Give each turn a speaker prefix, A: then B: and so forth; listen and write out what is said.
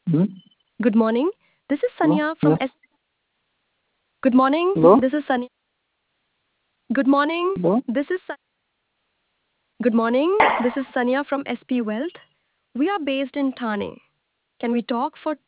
A: Hmm?
B: Good morning. This is
A: Hello?
B: Sanya from
A: Yes.
B: S. Good morning.
A: Hello?
B: This is Sanya. Good morning.
A: Hello?
B: This is Good morning. This is Sanya from SP Wealth. We are based in Thane. Can we talk for